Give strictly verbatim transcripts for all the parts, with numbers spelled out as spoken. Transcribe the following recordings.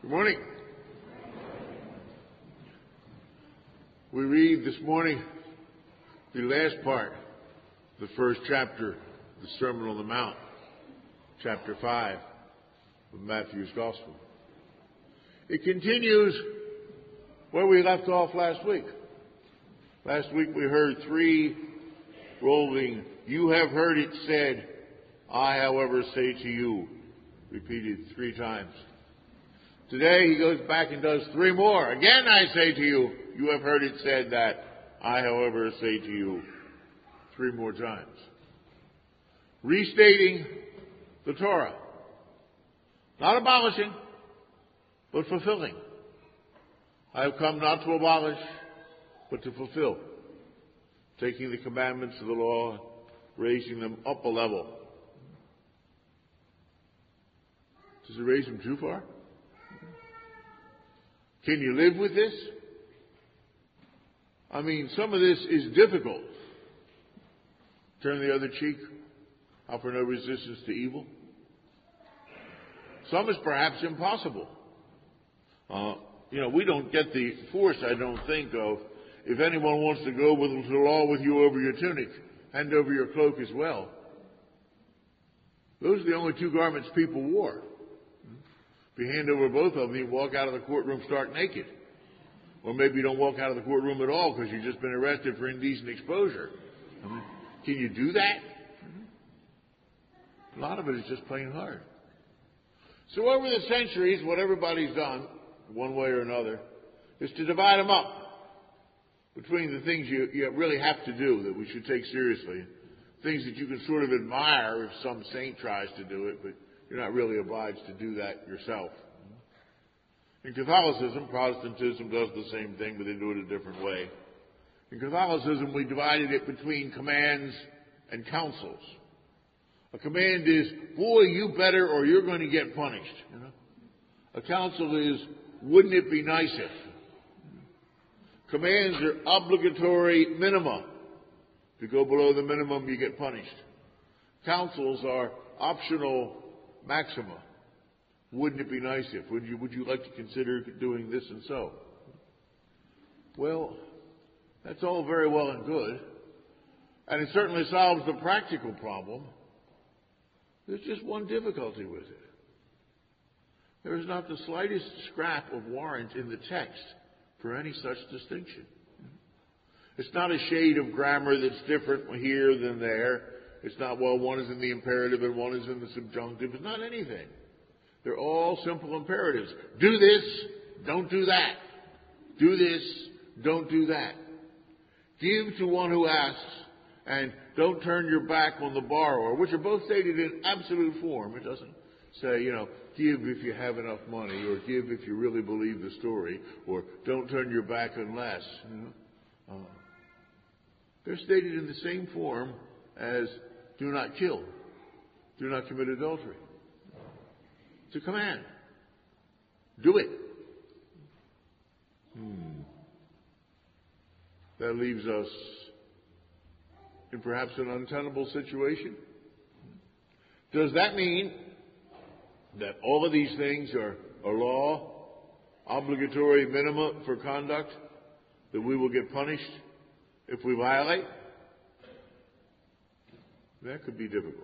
Good morning. We read this morning the last part, the first chapter, the Sermon on the Mount, chapter five of Matthew's Gospel. It continues where we left off last week. Last week we heard three rolling, "You have heard it said, I, however, say to you," repeated three times. Today he goes back and does three more. "Again I say to you, you have heard it said that, I, however, say to you," three more times. Restating the Torah. Not abolishing, but fulfilling. I have come not to abolish, but to fulfill. Taking the commandments of the law, raising them up a level. Does it raise them too far? Can you live with this? I mean, some of this is difficult. Turn the other cheek, offer no resistance to evil. Some is perhaps impossible. Uh, you know, we don't get the force, I don't think, of if anyone wants to go with the law with you over your tunic, hand over your cloak as well. Those are the only two garments people wore. If you hand over both of them, you walk out of the courtroom stark naked. Or maybe you don't walk out of the courtroom at all because you've just been arrested for indecent exposure. I mean, can you do that? A lot of it is just plain hard. So over the centuries, what everybody's done, one way or another, is to divide them up between the things you, you really have to do that we should take seriously, things that you can sort of admire if some saint tries to do it, but you're not really obliged to do that yourself. In Catholicism, Protestantism does the same thing, but they do it a different way. In Catholicism, we divided it between commands and counsels. A command is, boy, you better or you're going to get punished. You know? A counsel is, wouldn't it be nice if? Commands are obligatory minima. If you go below the minimum, you get punished. Counsels are optional maxima. Wouldn't it be nice if? Would you, would you like to consider doing this and so? Well, that's all very well and good. And it certainly solves the practical problem. There's just one difficulty with it. There is not the slightest scrap of warrant in the text for any such distinction. It's not a shade of grammar that's different here than there. It's not, well, one is in the imperative and one is in the subjunctive. It's not anything. They're all simple imperatives. Do this, don't do that. Do this, don't do that. Give to one who asks, and don't turn your back on the borrower, which are both stated in absolute form. It doesn't say, you know, give if you have enough money, or give if you really believe the story, or don't turn your back unless. You know? uh, they're stated in the same form as do not kill, do not commit adultery. It's a command. Do it. Hmm. That leaves us in perhaps an untenable situation. Does that mean that all of these things are a law, obligatory minima for conduct, that we will get punished if we violate? That could be difficult.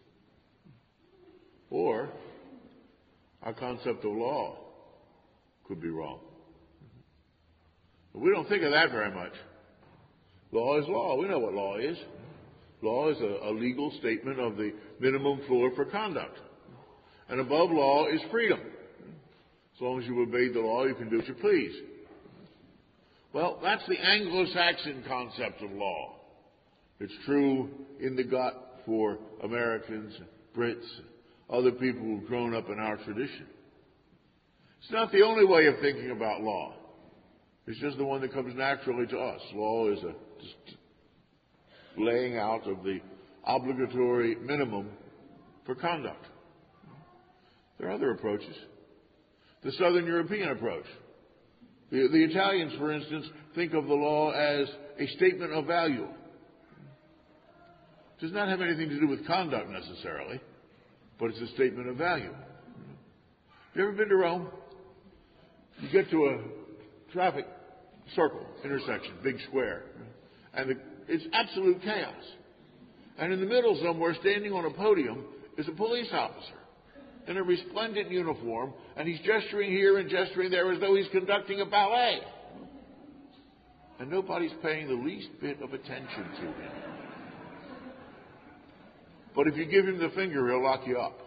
Or our concept of law could be wrong. But we don't think of that very much. Law is law. We know what law is. Law is a, a legal statement of the minimum floor for conduct. And above law is freedom. As long as you obey the law, you can do what you please. Well, that's the Anglo-Saxon concept of law. It's true in the gut for Americans, Brits, other people who've grown up in our tradition. It's not the only way of thinking about law. It's just the one that comes naturally to us. Law is a just laying out of the obligatory minimum for conduct. There are other approaches. The Southern European approach. The, the Italians, for instance, think of the law as a statement of value. It does not have anything to do with conduct necessarily, but it's a statement of value. Have you ever been to Rome? You get to a traffic circle, intersection, big square, and the, it's absolute chaos. And in the middle somewhere, standing on a podium, is a police officer in a resplendent uniform, and he's gesturing here and gesturing there as though he's conducting a ballet. And nobody's paying the least bit of attention to him. But if you give him the finger, he'll lock you up.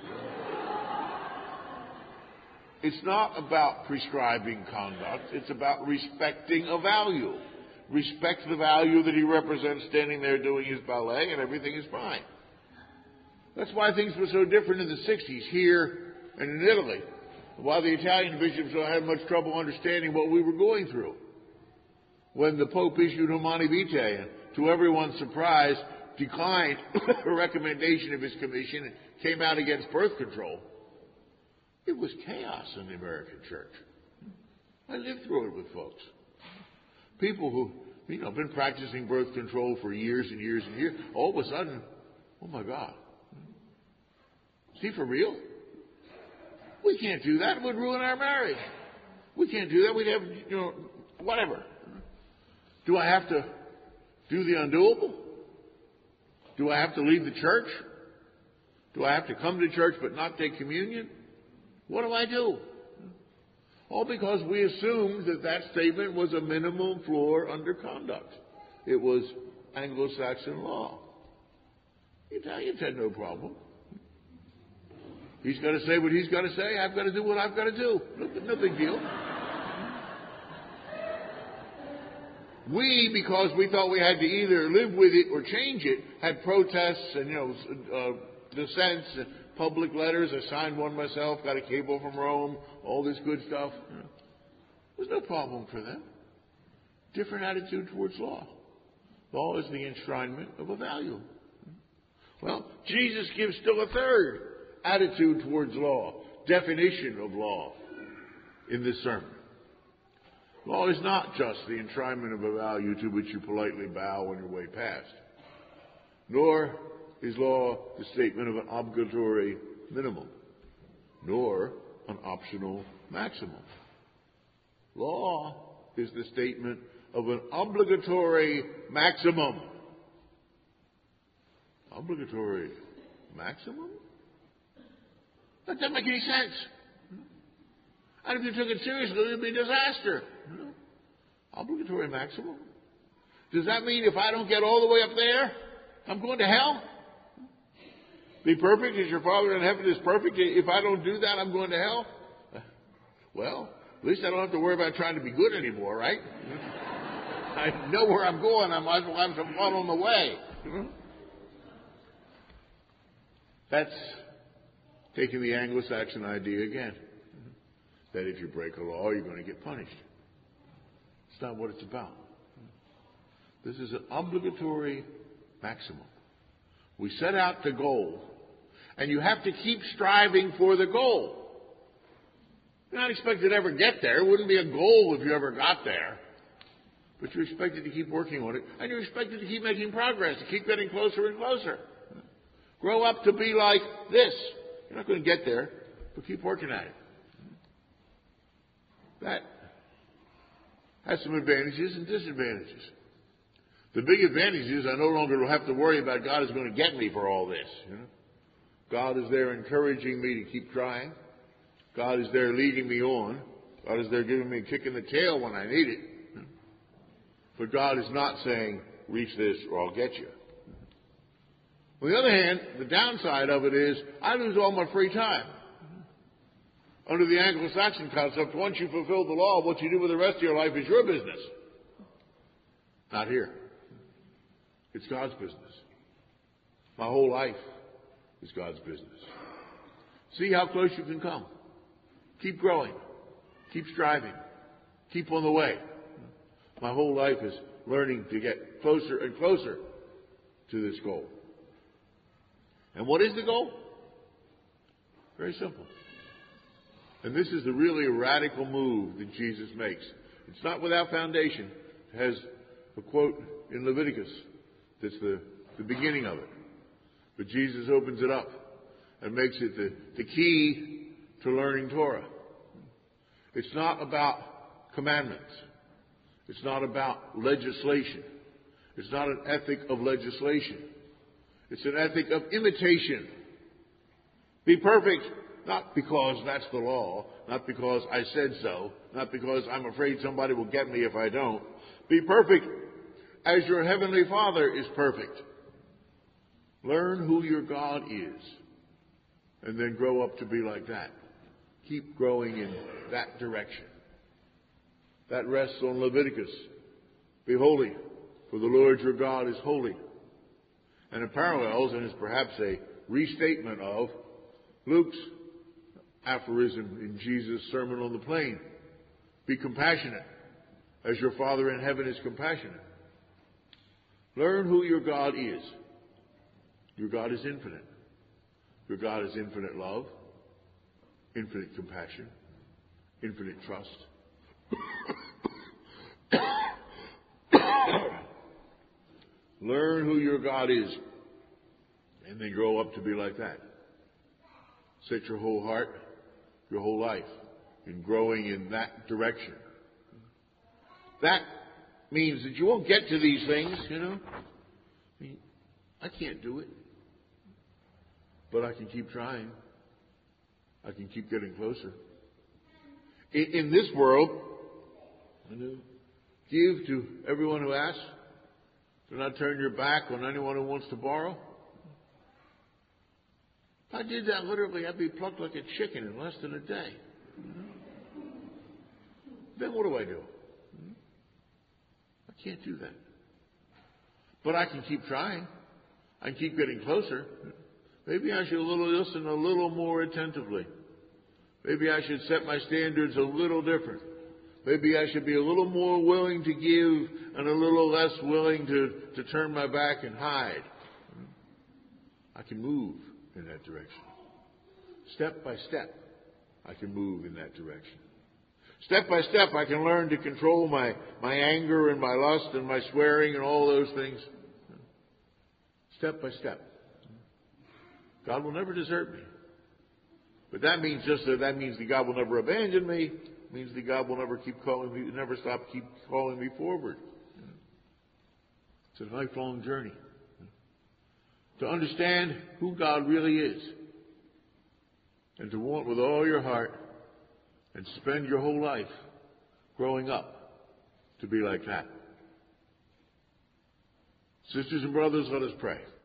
It's not about prescribing conduct. It's about respecting a value. Respect the value that he represents standing there doing his ballet, and everything is fine. That's why things were so different in the sixties here and in Italy. Why the Italian bishops don't have much trouble understanding what we were going through. When the Pope issued Humanae Vitae, and to everyone's surprise, declined a recommendation of his commission and came out against birth control, it was chaos in the American church. I lived through it with folks. People who, you know, have been practicing birth control for years and years and years, all of a sudden, oh my God, is he for real? We can't do that. It would ruin our marriage. We can't do that. We'd have, you know, whatever. Do I have to do the undoable? Do I have to leave the church? Do I have to come to church but not take communion? What do I do? All because we assumed that that statement was a minimum floor under conduct. It was Anglo-Saxon law. The Italians had no problem. He's got to say what he's got to say. I've got to do what I've got to do. No, no big deal. We, because we thought we had to either live with it or change it, had protests and, you know, uh, dissents and public letters. I signed one myself, got a cable from Rome, all this good stuff. There's no problem for them. Different attitude towards law. Law is the enshrinement of a value. Well, Jesus gives still a third attitude towards law, definition of law in this sermon. Law is not just the enshrinement of a value to which you politely bow on your way past, nor is law the statement of an obligatory minimum, nor an optional maximum. Law is the statement of an obligatory maximum. Obligatory maximum? That doesn't make any sense. And if you took it seriously, it would be a disaster. Obligatory maximum? Does that mean if I don't get all the way up there, I'm going to hell? Be perfect as your Father in heaven is perfect. If I don't do that, I'm going to hell? Well, at least I don't have to worry about trying to be good anymore, right? I know where I'm going. I might as well have some fun on the way. That's taking the Anglo-Saxon idea again. That if you break a law, you're going to get punished. It's not what it's about. This is an obligatory maximum. We set out the goal, and you have to keep striving for the goal. You're not expected to ever get there. It wouldn't be a goal if you ever got there. But you're expected to keep working on it, and you're expected to keep making progress, to keep getting closer and closer. Grow up to be like this. You're not going to get there, but keep working at it. That has some advantages and disadvantages. The big advantage is I no longer have to worry about God is going to get me for all this. You know? God is there encouraging me to keep trying. God is there leading me on. God is there giving me a kick in the tail when I need it. But God is not saying, reach this or I'll get you. On the other hand, the downside of it is I lose all my free time. Under the Anglo-Saxon concept, once you fulfill the law, what you do with the rest of your life is your business. Not here. It's God's business. My whole life is God's business. See how close you can come. Keep growing. Keep striving. Keep on the way. My whole life is learning to get closer and closer to this goal. And what is the goal? Very simple. And this is the really radical move that Jesus makes. It's not without foundation. It has a quote in Leviticus that's the, the beginning of it. But Jesus opens it up and makes it the, the key to learning Torah. It's not about commandments. It's not about legislation. It's not an ethic of legislation. It's an ethic of imitation. Be perfect, not because that's the law, not because I said so, not because I'm afraid somebody will get me if I don't. Be perfect as your heavenly Father is perfect. Learn who your God is, and then grow up to be like that. Keep growing in that direction. That rests on Leviticus. Be holy, for the Lord your God is holy. And it parallels and is perhaps a restatement of Luke's aphorism in Jesus' Sermon on the Plain. Be compassionate, as your Father in heaven is compassionate. Learn who your God is. Your God is infinite. Your God is infinite love, infinite compassion, infinite trust. Learn who your God is, and then grow up to be like that. Set your whole heart, your whole life, in growing in that direction. That means that you won't get to these things, you know. I mean, I can't do it. But I can keep trying. I can keep getting closer. In, in this world, you know, give to everyone who asks. Do not turn your back on anyone who wants to borrow. If I did that literally, I'd be plucked like a chicken in less than a day. Then what do I do? I can't do that. But I can keep trying. I can keep getting closer. Maybe I should listen a little more attentively. Maybe I should set my standards a little different. Maybe I should be a little more willing to give and a little less willing to, to turn my back and hide. I can move in that direction. Step by step, I can move in that direction. Step by step, I can learn to control my, my anger and my lust and my swearing and all those things. Step by step. God will never desert me. But that means just that that means that God will never abandon me. It means that God will never keep calling me, never stop keep calling me forward. It's a lifelong journey. To understand who God really is. And to want with all your heart and spend your whole life growing up to be like that. Sisters and brothers, let us pray.